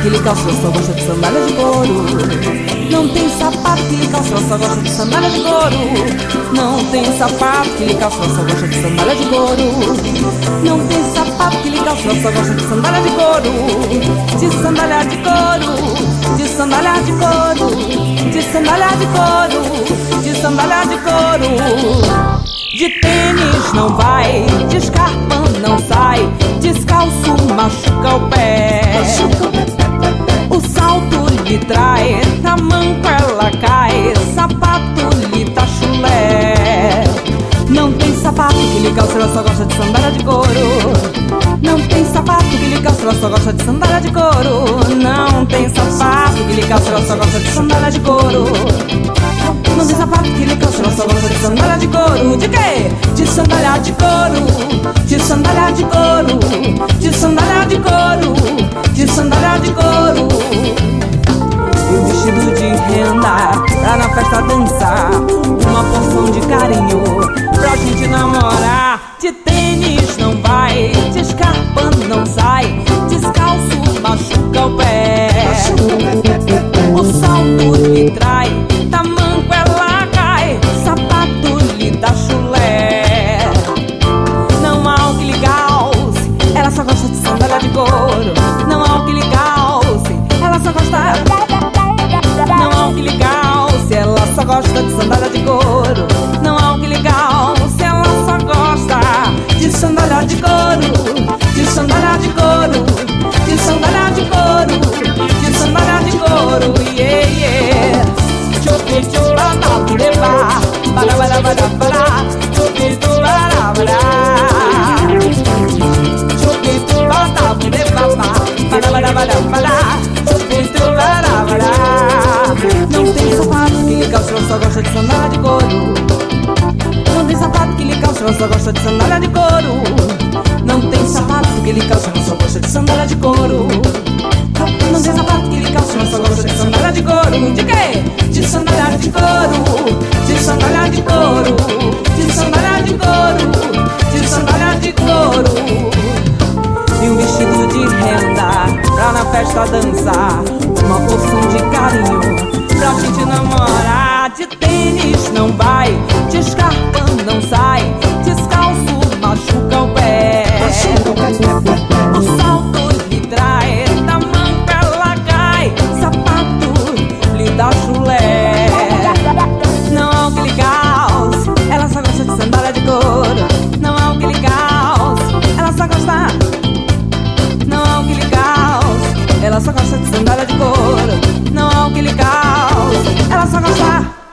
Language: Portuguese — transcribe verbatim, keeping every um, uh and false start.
que lhe calça, só gosta de sandália de couro. Não tem sapato que lhe calça, só gosta de sandália de couro. Não tem sapato que lhe calça, só gosta de sandália de couro. Não tem sapato que lhe calça, só gosta de sandália de couro. De sandália de couro, de sandália de couro, de sandália de couro, de sandália de couro. De tênis não vai, de escarpa não sai, descalço machuca o pé. O salto lhe trai, na manco ela cai, sapato lhe dá chulé. Não tem sapato que lhe calça, ela só gosta de sandália de couro. Não tem sapato que lhe calça, ela só gosta de sandália de couro. Não tem sapato que lhe calça, ela só gosta de sandália de couro. Não tem sapato que lhe calça, ela só gosta de sandália de couro. De quê? De sandália de couro, de sandália de couro, de sandália de couro, de sandália de couro. E o vestido de renda pra na festa dançar, uma porção de carinho pra gente namorar. De tênis não vai, de escarpa não sai, descalço machuca o pé. O salto lhe trai, tamanco ela cai, sapato lhe dá chulé. Não há o que lhe calce, ela só gosta de sandália de couro. Não há o que lhe calce, ela só gosta. Não há o que lhe calce, ela só gosta de sandália de couro. Não há o que lhe calce, ela só gosta de sandália de couro, de sandália de couro, de sandália de couro, de sandália de couro. Yeah, yeah. Choque chula na pureba, para para para para, choque chula na para. Choque chula na pureba, para para para para, choque chula na para. Não tem sapato que lhe calça, ela só gosta de sandália de couro. Não tem sapato que lhe calça, ela só gosta de sandália de couro. Não tem sapato que lhe calça, ela só gosta de sandália de couro. Não tem sapato que lhe calça, ela só gosta de sandália de couro. De quê? De sandália de couro, de sandália de couro, de sandália de couro, de sandália de couro. E um vestido de renda pra na festa dançar, uma porção de carinho pra gente namorar. De tênis não vai, de escarpa não sai, descalço machuca o pé. O salto lhe trai, na manca ela cai, sapato lhe dá chulé. Não há o que lhe calce, ela só gosta de sandália de couro. Não há o que lhe calce, ela só gosta. Não há o que lhe calce, ela só gosta de sandália de couro. Não há o que lhe calce, ela só gosta.